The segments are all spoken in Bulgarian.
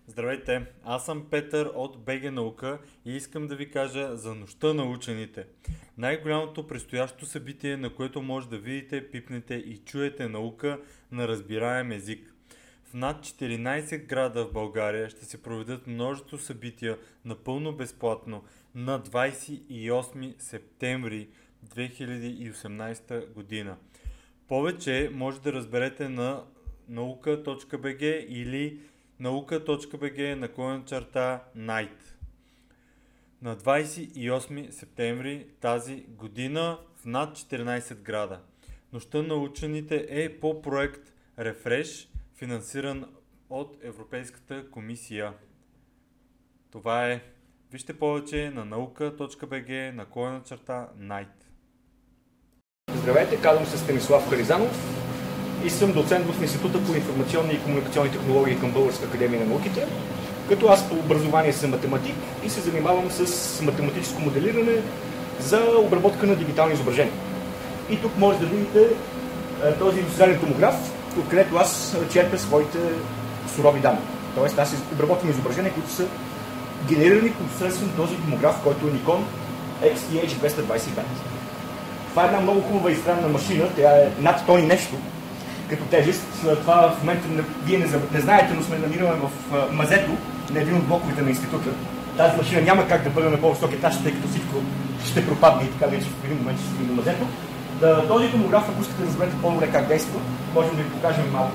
Здравейте, аз съм Петър от БГ Наука и искам да ви кажа за Нощта на учените. Най-голямото предстоящо събитие, на което може да видите, пипнете и чуете наука на разбираем език. В над 14 града в България ще се проведат множество събития напълно безплатно на 28 септември 2018 година. Повече може да разберете на nauka.bg или nauka.bg/night. На 28 септември тази година в над 14 града. Нощта на учените е по проект Refresh, финансиран от Европейската комисия. Това е. Вижте повече на nauka.bg/night. Здравейте, казвам се Станислав Харизанов и съм доцент в Института по информационни и комуникационни технологии към Българска академия на науките, като аз по образование съм математик и се занимавам с математическо моделиране за обработка на дигитални изображения. И тук може да видите този индустриален томограф, откъдето аз черпя своите сурови данни. Тоест аз обработвам изображения, които са генерирани посредством този томограф, който е Nikon XTH225. Това е една много хубава и странна машина, тя е над тон и нещо като тежест. Това в момента вие не знаете, но сме намираме в мазето на един от блоковете на института. Тази машина няма как да бъде на по-висок етаж, тъй като всичко ще пропадне и така вече в един момент ще стигне до мазето. Този томограф, ако искате да разберете по-добре как действа, можем да ви покажем малко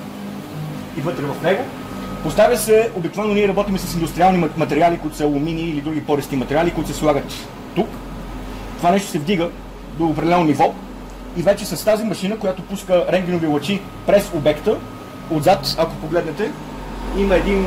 и вътре в него. Поставя се, обикновено ние работим с индустриални материали, които са алумини или други пористи материали, които се слагат тук. Това нещо се вдига до определено ниво и вече с тази машина, която пуска рентгенови лъчи през обекта, отзад, ако погледнете, има един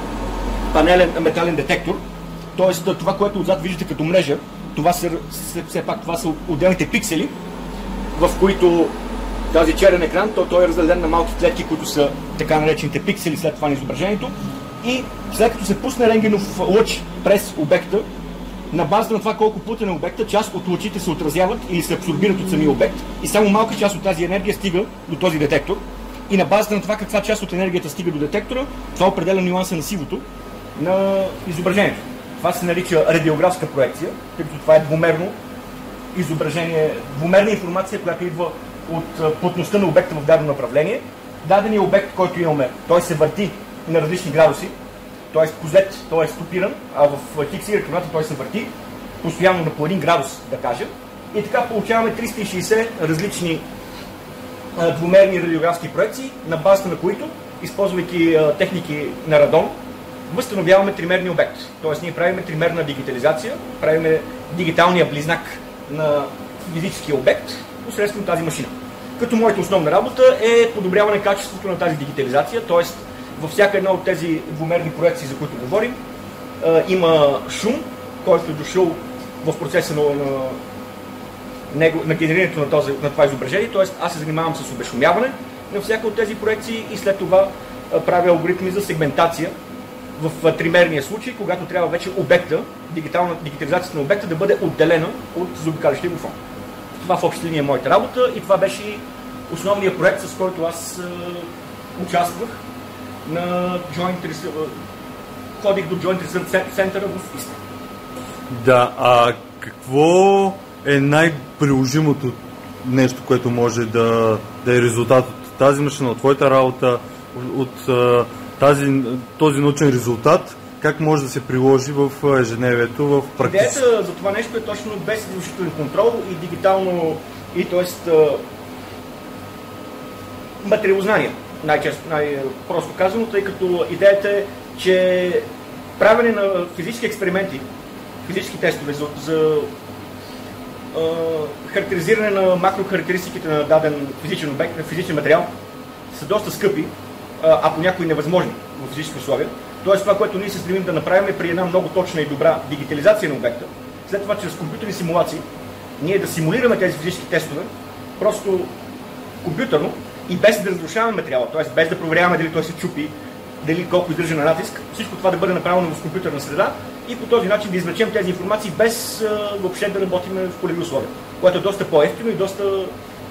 метален детектор, т.е. това, което отзад виждате като мрежа, това са отделните пиксели, в които тази черен екран, той е разделен на малки клетки, които са така наречените пиксели след това на изображението, и след като се пусне рентгенов лъч през обекта, на базата на това колко плътен е обекта, част от лъчите се отразяват или се абсорбират от самия обект и само малка част от тази енергия стига до този детектор. И на базата на това каква част от енергията стига до детектора, това определя нюанса на сивото на изображението. Това се нарича радиографска проекция, тъй като това е двумерно изображение, двумерна информация, която идва от плътността на обекта в дадено направление. Даденият обект, който имаме, той се върти на различни градуси, т.е. позет, той е стопиран, а в XY координати той се върти постоянно на по 1 градус, да кажем. И така получаваме 360 различни двумерни радиографски проекции, на базата на които, използвайки техники на радон, възстановяваме тримерния обект. Т.е. ние правиме тримерна дигитализация, правиме дигиталния близнак на физическия обект посредством тази машина. Като моята основна работа е подобряване качеството на тази дигитализация, т.е. във всяка една от тези двумерни проекции, за които говорим, има шум, който е дошъл в процеса на генерирането на това изображение, т.е. аз се занимавам с обешумяване на всяка от тези проекции и след това правя алгоритми за сегментация в тримерния случай, когато трябва вече обекта, дигитализацията на обекта да бъде отделена от заобикалящия го фон. Това в общи линии е моята работа и това беше основният проект, с който аз участвах на ходих до Joint Research Center в Истра. Да, а какво е най-приложимото нещо, което може да е резултат от тази машина, от твоята работа, от този научен резултат, как може да се приложи в ежедневието, в практика? Идеята за това нещо е точно без задължителен контрол и дигитално, и т.е. материалознание. Най-просто казано, тъй като идеята е, че правене на физически експерименти, физически тестове за характеризиране на макрохарактеристиките на даден физичен обект, на физичен материал, са доста скъпи, а по някои невъзможни в физически условия. Тоест това, което ние се стремим да направим е при една много точна и добра дигитализация на обекта, след това чрез компютърни симулации, ние да симулираме тези физически тестове, просто компютърно, и без да разрушаваме материала, т.е. без да проверяваме дали той се чупи, дали колко издържа на натиск, всичко това да бъде направено в компютърна среда и по този начин да извлечем тези информации без въобще да работим в полеви условия, което е доста по-евтино и доста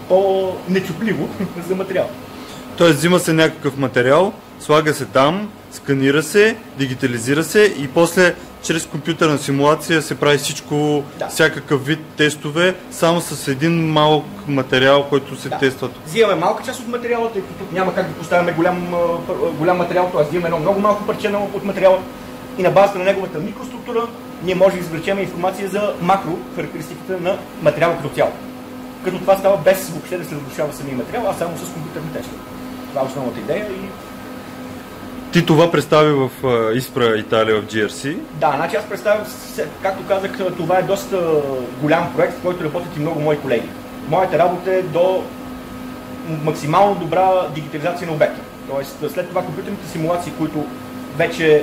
по-нечупливо за материал. Тоест взима се някакъв материал, слага се там, сканира се, дигитализира се и после чрез компютърна симулация се прави всичко, всякакъв вид тестове, само с един малък материал, който се тества. Взимаме малка част от материала, тъй като няма как да поставяме голям материал, т.е. взимаме едно много малко парче от материала и на базата на неговата микроструктура ние можем да извлечем информация за макро характеристиката на материала като цяло. Като това става без въобще да се разрушава самия материал, а само с компютърни тестове. Това е основната идея и... Ти това представи в Испра Италия, в GRC? Да, значи аз представям, както казах, това е доста голям проект, в който работят и много мои колеги. Моята работа е до максимално добра дигитализация на обекта. Тоест, след това компютърните симулации, които вече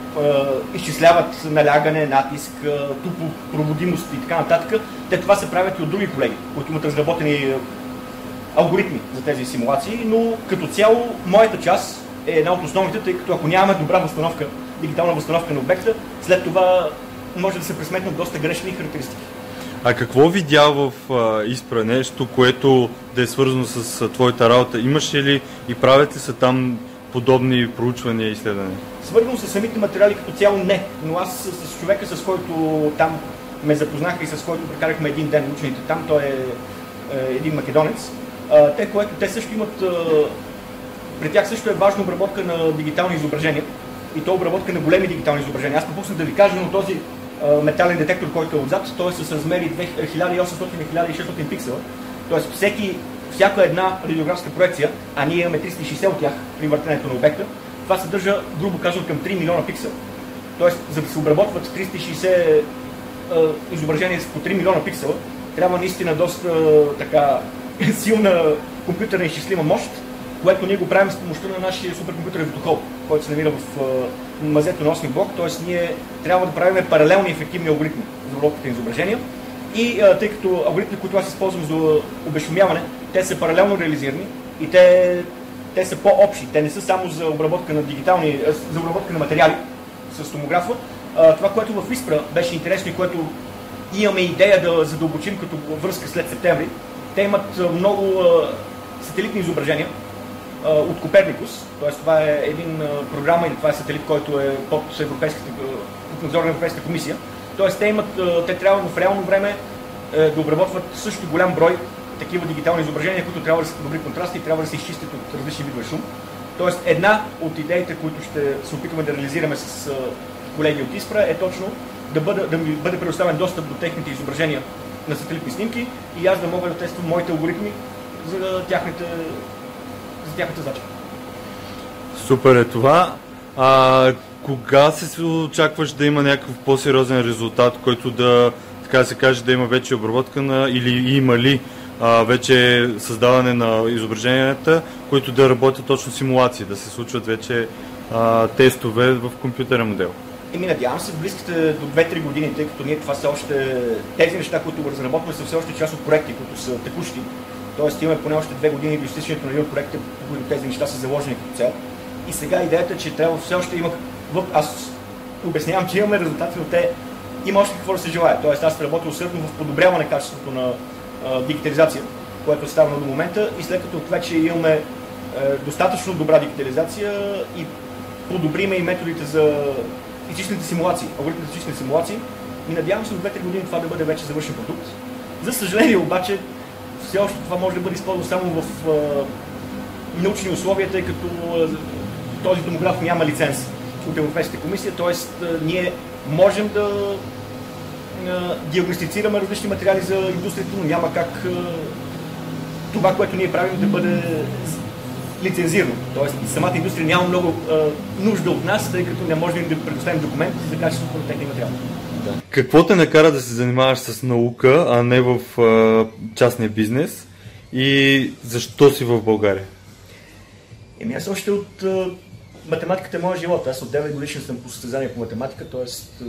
изчисляват налягане, натиск, тупопроводимост и така нататък, те това се правят и от други колеги, които имат разработени алгоритми за тези симулации, но като цяло моята част е една от основните, тъй като ако нямаме добра възстановка, дигитална възстановка на обекта, след това може да се пресметнат доста грешни характеристики. А какво видя в Испра нещо, което да е свързано с твоята работа? Имаше ли и правят ли са там подобни проучвания и изследвания? Свързано с самите материали като цяло не, но аз с човека, с който там ме запознаха и с който прекарахме един ден учените там, той е един македонец, те също имат, при тях също е важна обработка на дигитални изображения и то обработка на големи дигитални изображения. Аз пропуснах да ви кажа, но този метален детектор, който е отзад, той е с размери 1800-1600 пиксела, т.е. всяка една радиографска проекция, а ние имаме 360 от тях при въртенето на обекта, това съдържа, грубо казано, към 3 милиона пиксела. Тоест, за да се обработват 360 изображения по 3 милиона пиксела, трябва наистина доста така силна компютърна изчислима мощ, което ние го правим с помощта на нашия суперкомпютърен протокол, който се намира в мазето на 8 блок, т.е. ние трябва да правим паралелни ефективни алгоритми за обработката на изображения. И тъй като алгоритмите, които аз използвам за обезшумяване, те са паралелно реализирани и те са по-общи. Те не са само за обработка на за обработка на материали с томографа. Това, което в Испра беше интересно и което имаме идея да задълбочим като връзка след септември, те имат много сателитни изображения от Коперникус, т.е. това е един програма или това е сателит, който е под надзор на Европейската комисия. Т.е. те трябва в реално време да обработват също голям брой такива дигитални изображения, които трябва да са добри контрасти и трябва да се изчистят от различни видове шум. Тоест една от идеите, които ще се опитваме да реализираме с колеги от Испра, е точно да ми бъде предоставен достъп до техните изображения на сателитни снимки и аз да мога да тествам моите алгоритми за тяхната задача. Супер е това. Кога се очакваш да има някакъв по-сериозен резултат, който да, така да се каже, да има вече обработка или има ли вече създаване на изображенията, които да работят точно симулации, да се случват вече тестове в компютърен модел? Надявам се в близките до 2-3 години, тъй като ние това са още тези неща, които разработваме, са все още част от проекти, които са текущи. Тоест имаме поне още 2 години до изтичането на един от проектите, по които тези неща са заложени като цел. И сега идеята е, че трябва все още има... Аз обяснявам, че имаме резултати, но има още какво да се желая. Тоест аз работя усърдно в подобряване качеството на дигитализация, което е ставано до момента и след като вече имаме достатъчно добра дигитализация и подобриме и методите за изчислените симулации, алгоритмите за изчислени симулации, и надявам се до 2-3 години това да бъде вече завършен продукт. За съжаление обаче, все още това може да бъде използвано само в научни условия, тъй като този томограф няма лиценз от Европейската комисия, т.е. ние можем да диагностицираме различни материали за индустрията, но няма как това, което ние правим, да бъде лицензирано. Тоест самата индустрия няма много нужда от нас, тъй като не можем да предоставим документ за качеството на техния материал. Да. Какво те накара да се занимаваш с наука, а не в частния бизнес? И защо си в България? Аз още от математиката е моя живот. Аз от 9 годишен съм по състезание по математика, т.е.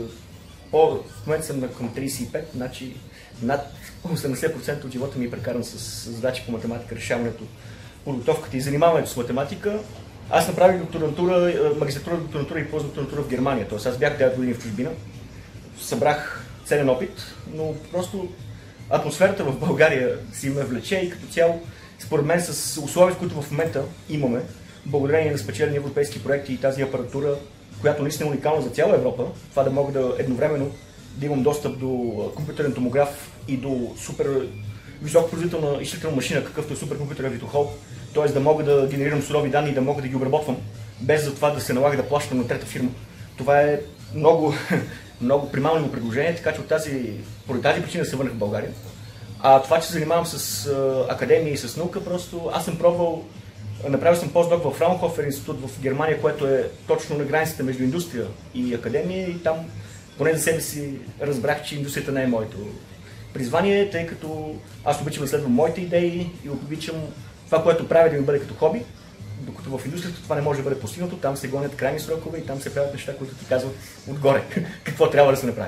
в момента съм към 35, значи над 80% от живота ми е прекаран с задачи по математика, решаването, подготовката и занимаването с математика. Аз направих магистратура, докторантура и постдокторантура в Германия, т.е. аз бях 9 години в чужбина, събрах ценен опит, но просто атмосферата в България си ме влече и като цяло, според мен с условията, които в момента имаме, благодарение на спечелени европейски проекти и тази апаратура, която наистина е уникална за цяла Европа, това да мога да едновременно да имам достъп до компютърен томограф и до супер високопроизводителна изчислителна машина, какъвто е суперкомпютър Avito т.е. да мога да генерирам сурови данни и да мога да ги обработвам, без за това да се налага да плащам на трета фирма. Това е много, много примамливо предложение, така че поради тази причина се върнах в България. А това, че се занимавам с академия и с наука, просто аз съм пробвал, направил съм постдок в Фраунхофер институт в Германия, което е точно на границата между индустрия и академия, и там поне за себе си разбрах, че индустрията не е моето призвание, тъй като аз обичам да следвам моите идеи и обичам това, което правя, да ми бъде като хоби, докато в индустрията това не може да бъде постигнато, там се гонят крайни срокове и там се правят неща, които ти казват отгоре какво трябва да се направи.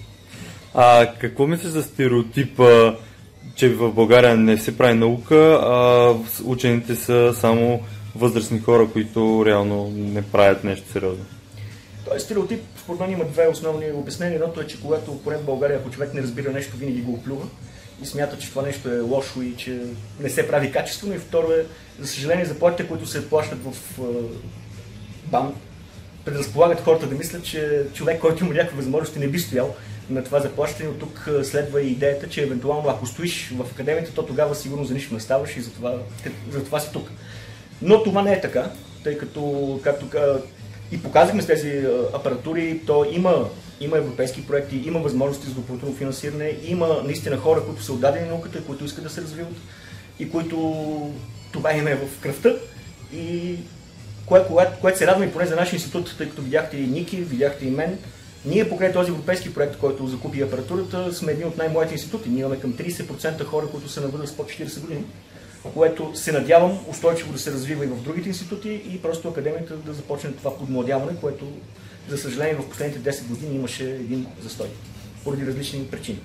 Какво мислиш за стереотипа, че в България не се прави наука, а учените са само възрастни хора, които реално не правят нещо сериозно? Този стереотип, според мен, има две основни обяснения. Едното е, че когато поне в България, ако човек не разбира нещо, винаги го оплюва и смята, че това нещо е лошо и че не се прави качествено. И второ е, за съжаление, заплатите, които се плащат в БАН, предразполагат хората да мислят, че човек, който има някакви възможности, не би стоял на това заплащане. От тук следва и идеята, че евентуално ако стоиш в академията, то тогава сигурно за нищо не ставаш и затова си тук. Но това не е така, тъй като, както и показахме с тези апаратури, то има европейски проекти, има възможности за допълнително финансиране, има наистина хора, които са отдадени науката, които искат да се развиват и които това им е в кръвта. И което се радва и поне за нашия институт, тъй като видяхте и Ники, видяхте и мен. Ние покрай този европейски проект, който закупи апаратурата, сме едни от най-младите институти. Ние имаме към 30% хора, които са на възраст под 40 години, което се надявам устойчиво да се развива и в другите институти и просто академията да започне това подмладяване, което, за съжаление, в последните 10 години имаше един застой, поради различни причини.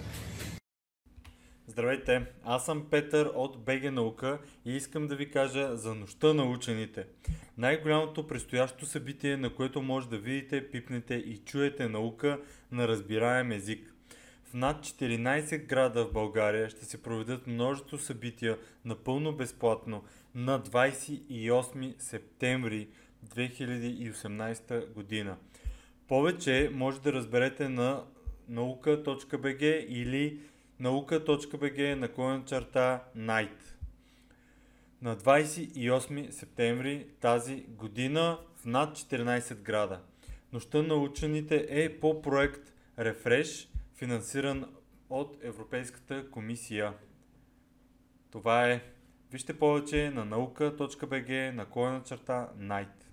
Здравейте, аз съм Петър от БГ Наука и искам да ви кажа за Нощта на учените. Най-голямото предстоящо събитие, на което може да видите, пипнете и чуете наука на разбираем език. В над 14 града в България ще се проведат множество събития напълно безплатно на 28 септември 2018 година. Повече може да разберете на nauka.bg или nauka.bg/night. На 28 септември тази година в над 14 града. Нощта на учените е по проект Refresh, финансиран от Европейската комисия. Това е. Вижте повече на nauka.bg/night.